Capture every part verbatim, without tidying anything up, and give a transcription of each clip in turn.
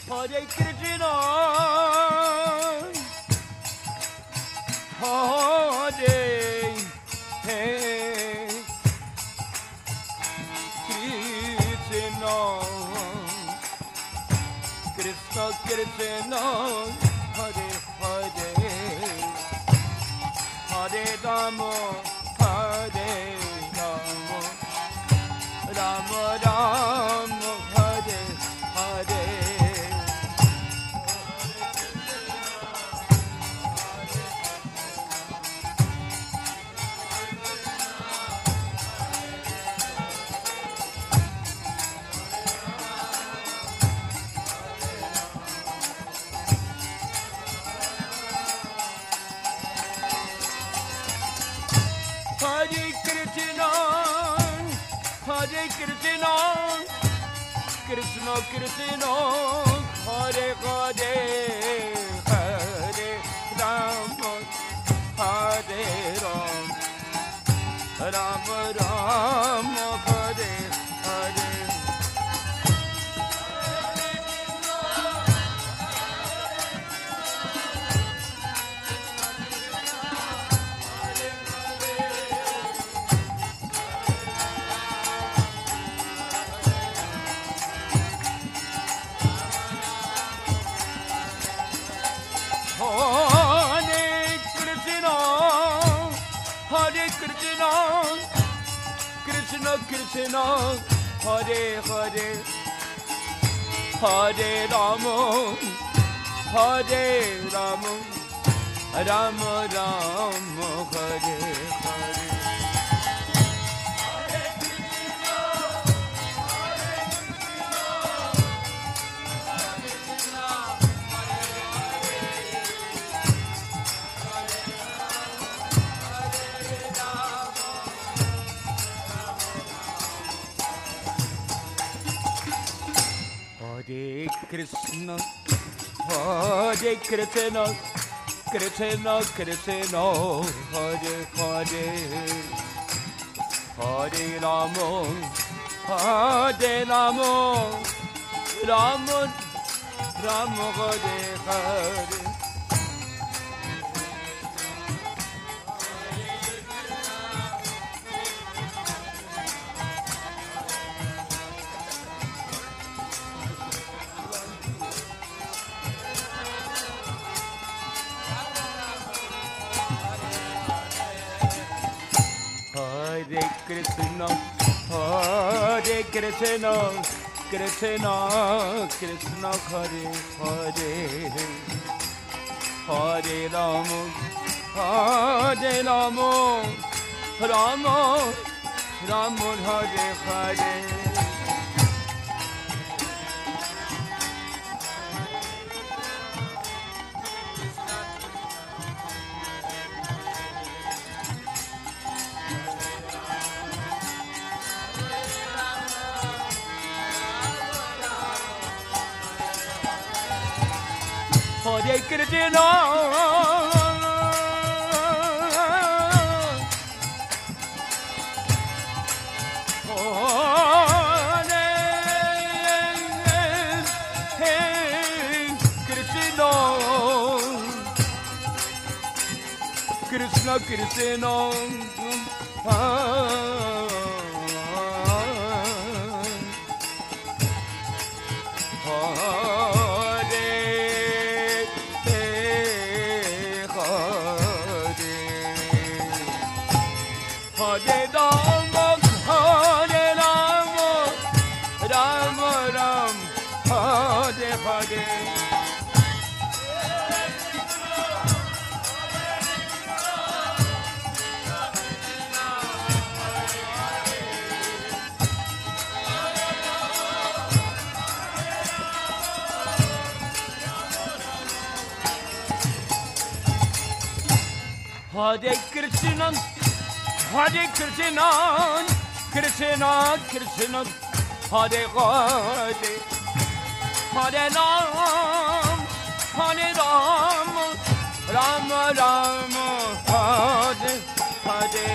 Hare Krishna, Hare Krishna, Krishna Krishna, Hare Hare, Hare Rama, Hare Rama, Rama Rama, Hare Hare. Hare Krishna, Hare Krishna, Krishna Krishna, Hare Hare, Hare Rama, Hare Rama, Rama Rama, Hare Hare. Krishna Krishna, Hare Hare, Hare Rama, Hare Rama, Rama Rama, Hare Hare. Hare Krishna, Hare Krishna, Krishna Krishna, Hare Hare, Hare Rama, Hare Rama, Rama Rama, Hare Hare. Hare Krishna, Hare Krishna, Krishna Krishna, Hare Hare, Hare Rama, Hare Rama, Rama Rama, Hare Hare. Hare Krishna, Krishna Krishna, Hare Rama, Hare Rama, Rama Rama, Hare Hare. Hare Krishna, Hare Krishna, Krishna Krishna, Hare Hare, Hare Rama, Hare Rama, Rama Rama, Hare Hare.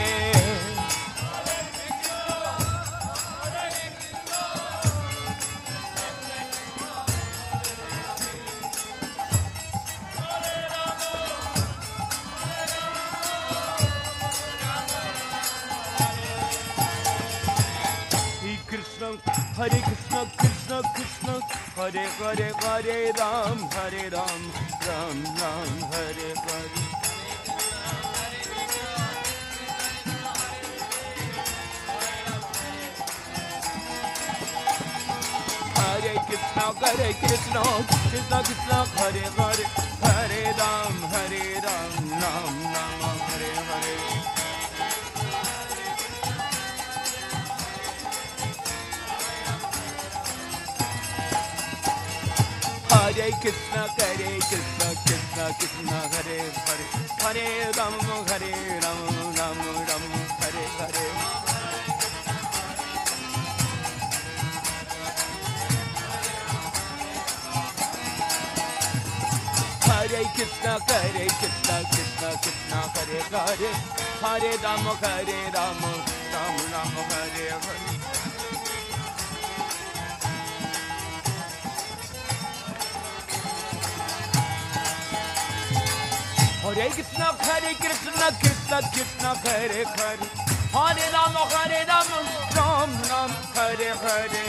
Hare Krishna, Krishna Krishna, Hare Hare, Hare Ram, Hare Ram, Ram Ram, Hare Hare. Hare Krishna, Hare Krishna, Krishna Krishna, Hare Hare, Hare Ram, Hare Ram, Ram Ram, Hare Hare. Hare Krishna, Hare Krishna, Krishna Krishna, Hare Hare, Hare Ram, Hare Ram, Ram Ram, Hare Hare. Hare Krishna, Hare Krishna, Krishna Krishna, Hare Hare, Hare Ram, Hare Ram, Ram Ram, Hare Hare. Hare Krishna, Hare Krishna, Krishna Krishna, Hare Hare, Hare Ram, Hare Ram, Ram Ram, Hare Hare.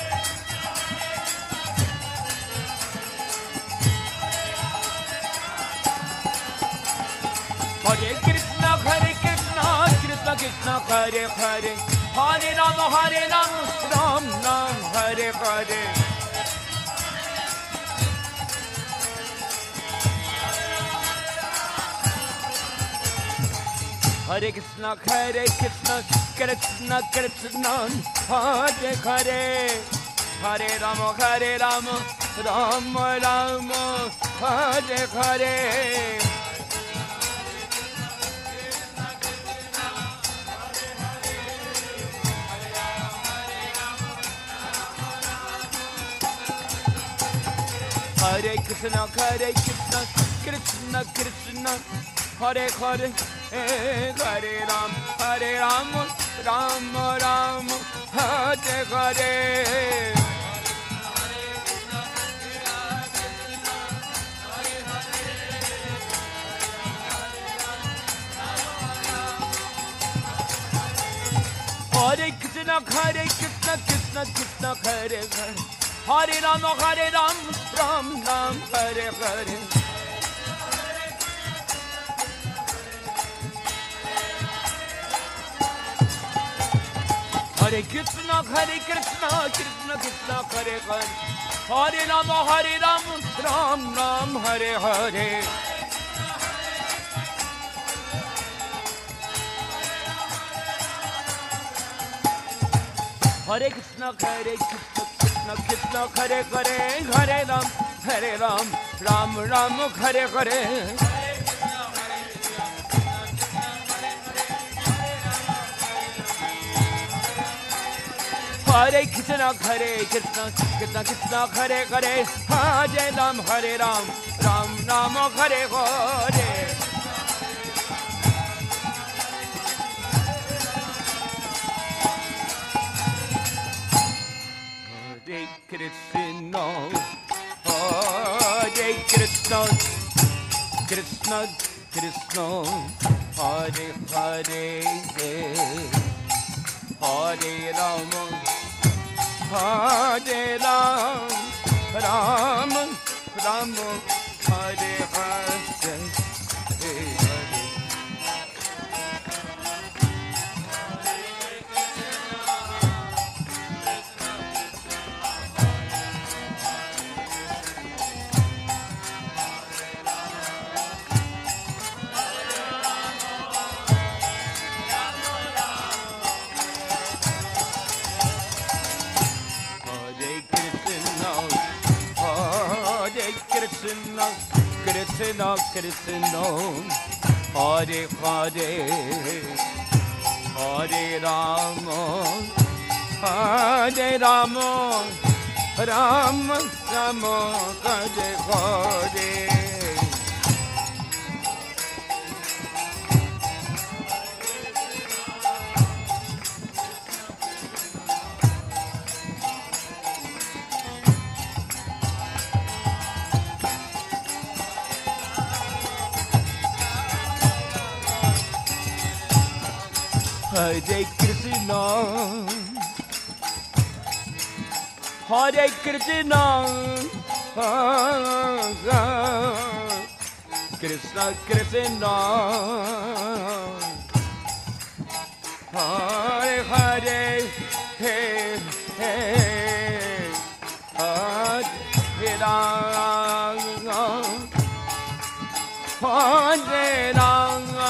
Hare Krishna, Hare Krishna, Krishna Krishna, Hare Hare, Hare Ram, Hare Ram, Ram Ram, Hare Hare. Hare Krishna, Hare Krishna, Krishna Krishna, Hare Hare, Hare Ram, Hare Ram, Ram Ram, Hare Hare. Hare Krishna, Hare Krishna, Krishna Krishna, Hare Hare, Hare Ram, Hare Ram, Ram Ram, Hare Hare. Hare Krishna, Hare Krishna, Krishna Krishna, Hare Hare, Hare Ram, Hare Ram, Ram Ram, Hare Hare. Hare Krishna, Hare Krishna, Krishna Krishna, Hare Hare, Hare Ram, Hare Ram, Ram Ram, Hare Hare. Hare Krishna, Hare Krishna, Krishna Krishna, Hare Hare, Hare Ram, Hare Ram, Ram Ram, Hare Hare. Hare Krishna, Hare Krishna, Krishna Krishna, Hare Hare, Hare Ram, Hare Ram, Ram Ram, Hare Hare. Hare Krishna, Hare Krishna, Krishna Krishna, Hare Hare, Hare Ram, Hare Ram, Ram Ram, Hare Hare, Krishna, Krishna Krishna, Hare Hare, Hare Rama, Hare Rama, Rama Rama, Hare Hare. Hare Krishna, Hare Krishna, Krishna Krishna, Hare Hare, Hey Hey, Hare Rama, Hare Rama,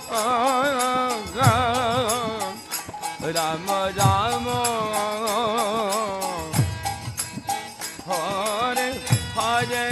Rama Rama. Hare Hare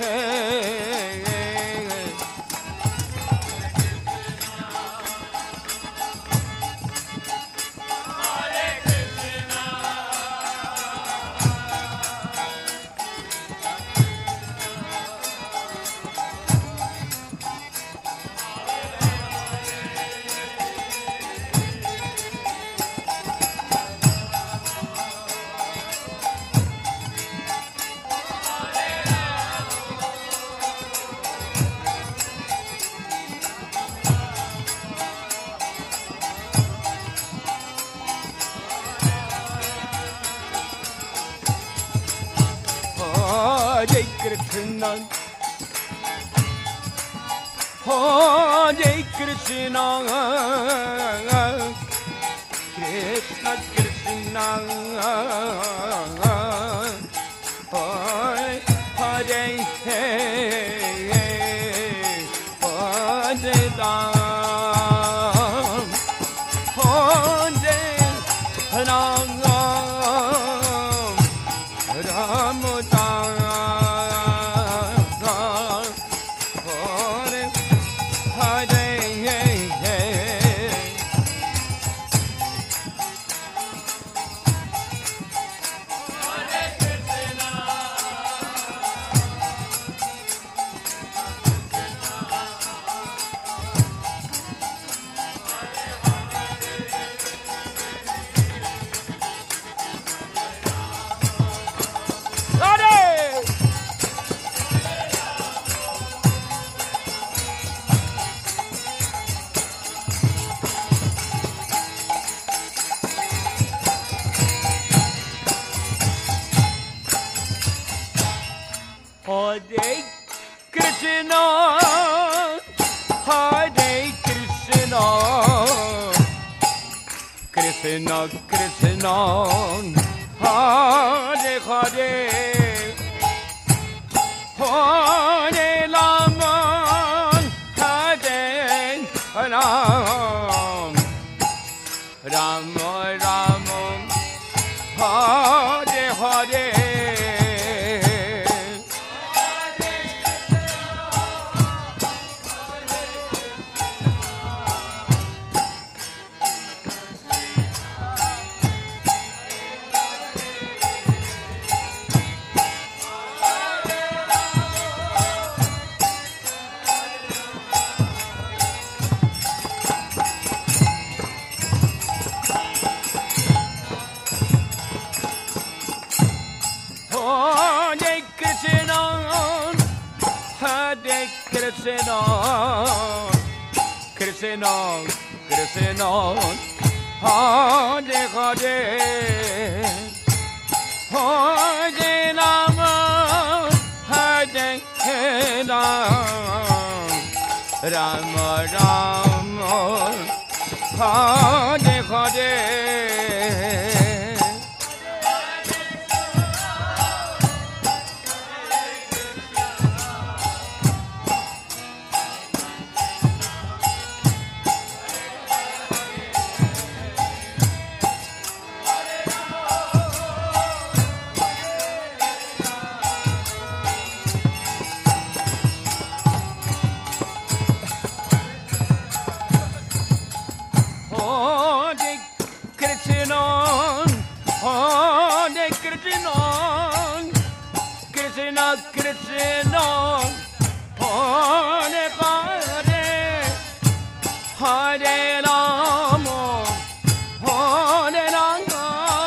Hare Krishna, Hare Krishna, Krishna Krishna, Hare Hare, Hare Ram, Hare Ram, Ram Ram. Hare Krishna, Hare Krishna, Krishna Krishna, Hare Hare, Hare Rama, Hare Ram, Rama Rama, Hare Hare. Hare Krishna, Hare Krishna, Krishna Krishna, Hare Hare, Hare Rama, Hare Ram, Rama Rama, Hare Hare. Krishna Krishna, Hare Hare, Hare Rama, Hare Rama,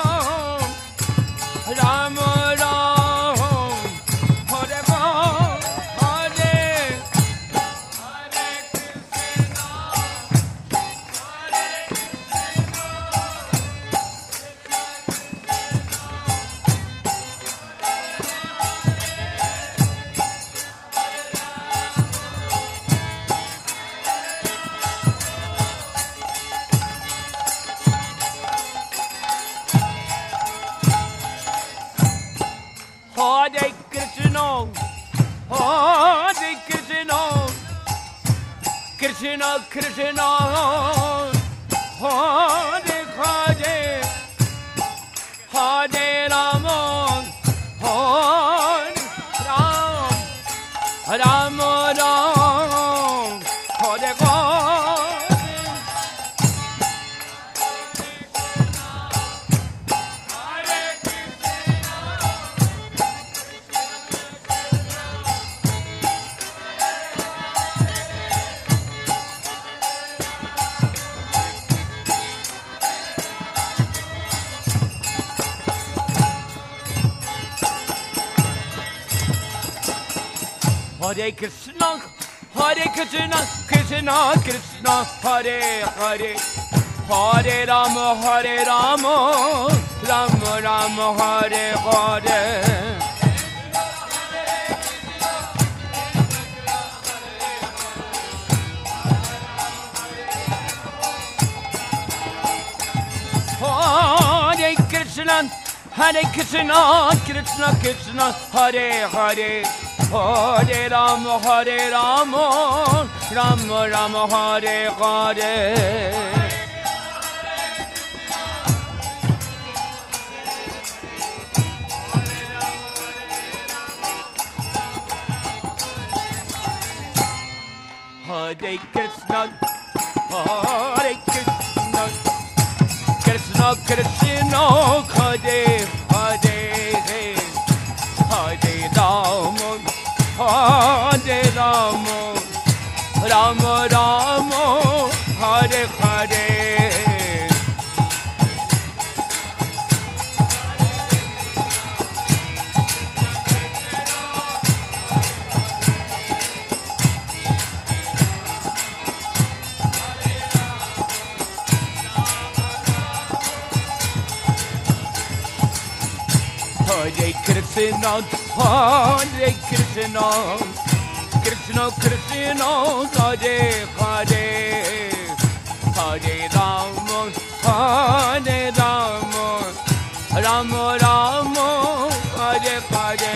Rama Rama, Hare Hare, Hare Krishna, Hare Krishna, Hare Krishna, Hare Krishna, Krishna Krishna, Hare Hare, Hare Rama, Hare Ram, Rama Ram, Hare Hare. Hare Krishna, Hare Krishna, Krishna Krishna, Hare Hare, Hare Rama, Hare Rama, Rama Rama, Hare Hare. Hare Krishna, Hare Krishna, Krishna Krishna, Hare Hare, Hare Rama, Hare Rama, Rama Rama, Hare Hare. Hare Krishna, Hare Krishna, Krishna Krishna, Hare Hare, Hare Rama, Hare Rama, Rama Rama, Hare Hare. Hare Krishna, Hare Krishna, Krishna Krishna, Hare Hare, Hare Rama, Hare Rama, Rama Rama, Hare Hare.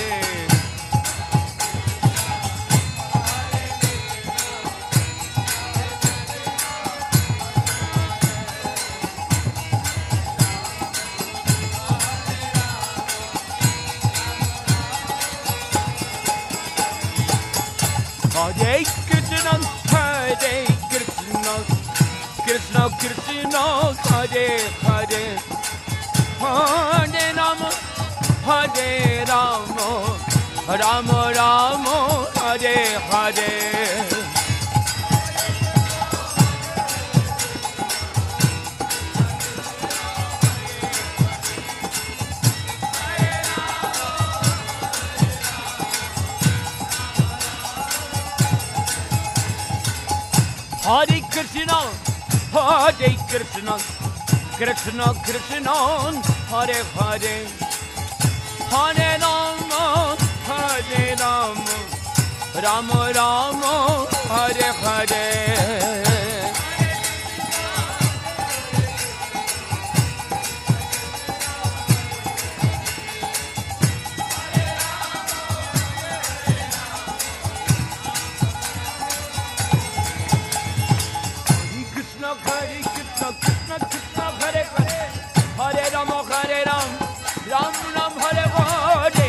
Hare Krishna, Hare Krishna, Krishna Krishna, Hare Hare, Hare Rama, Hare Rama, Rama Rama, Hare Hare. Hare Krishna, Hare Krishna, Krishna Krishna, Hare Hare, Hare Rama, Hare Rama, Rama Rama, Hare Hare. Hare Krishna, Krishna Krishna, Hare Hare, Hare Rama, Hare Ram, Ram Ram, Hare Hare.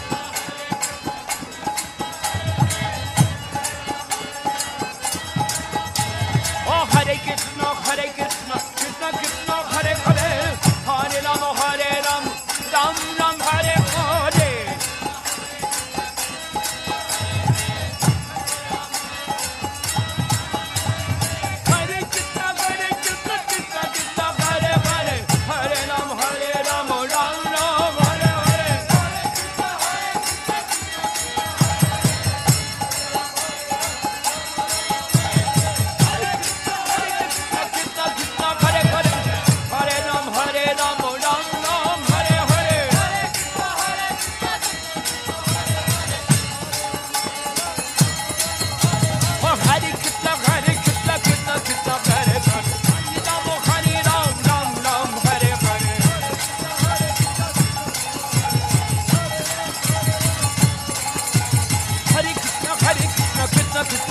Oh, Hare Krishna, Hare Krishna, Krishna Krishna, Hare Hare, Hare Rama, Hare Ram, Ram Ram, Hare Hare.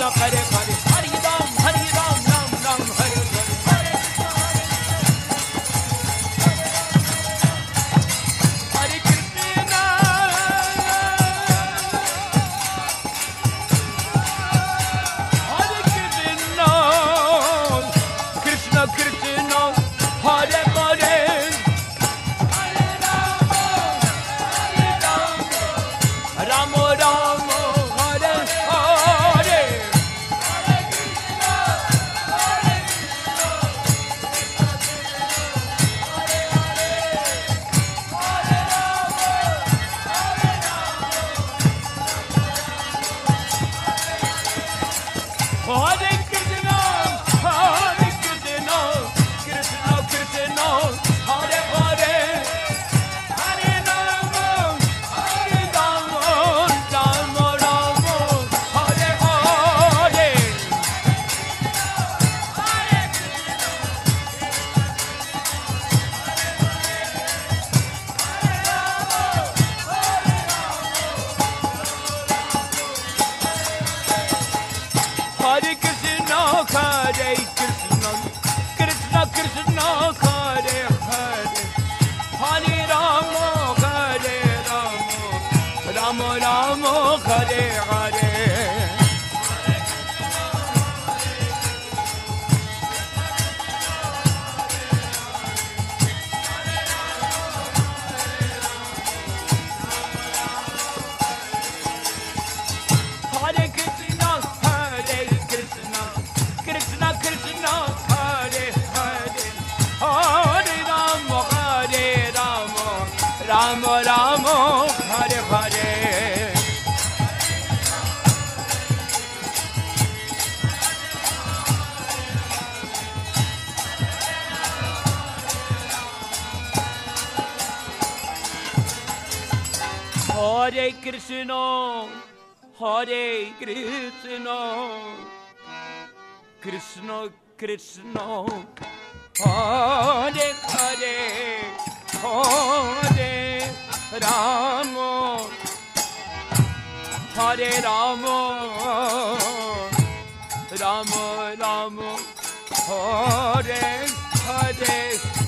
Hare Hare, Hare Ram, Hare Ram, Ram Ram, Hare Hare. Hare Krishna, Hare Krishna, Krishna Krishna, Hare Hare. Ramo Ramo Hare Hare, Hare Krishna, Hare Krishna, Krishna Krishna, Hare Hare, Hare Rama, Hare Rama, Rama Rama, Hare Hare. Hare Krishna, Hare Krishna, Krishna Krishna, Hare Hare, Hare Rama, Hare Rama, Rama Rama, Hare Hare. Hare Krishna, Hare Krishna, Krishna Krishna, Hare Hare, Hare Rama, Hare Rama, Rama Rama, Hare Hare. Hare Krishna, Hare Krishna, Krishna Krishna, Hare Hare, Hare Rama, Hare Rama, Rama Rama, Hare Hare.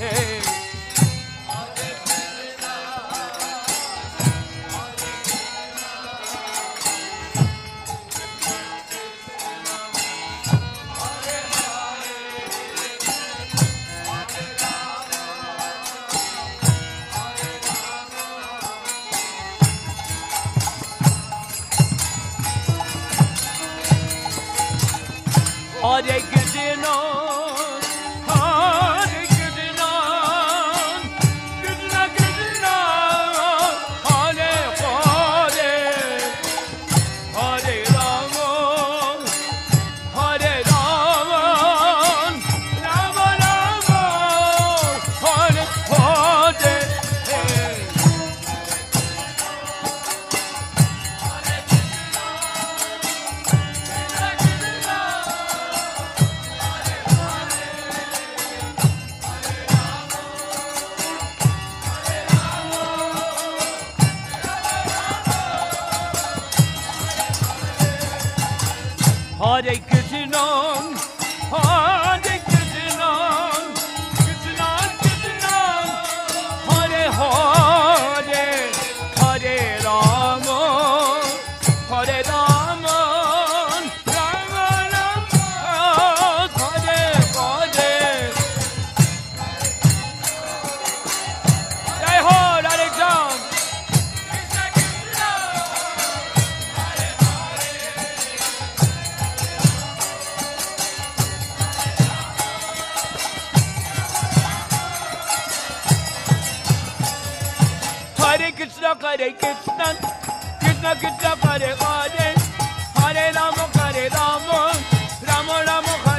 Hare Krishna, Hare Krishna, Krishna Krishna, Hare Hare, Hare Rama, Hare Rama, Rama Rama, Hare Hare. Hare Krishna, Hare Krishna, Krishna Krishna, Hare Hare, Hare Rama, Hare Rama, Rama Rama, Hare Hare. Jai Ho, Hare Ram. Hare Krishna, Hare Krishna, Krishna Krishna, Hare Hare, Hare Rama, Hare Rama, Rama Rama,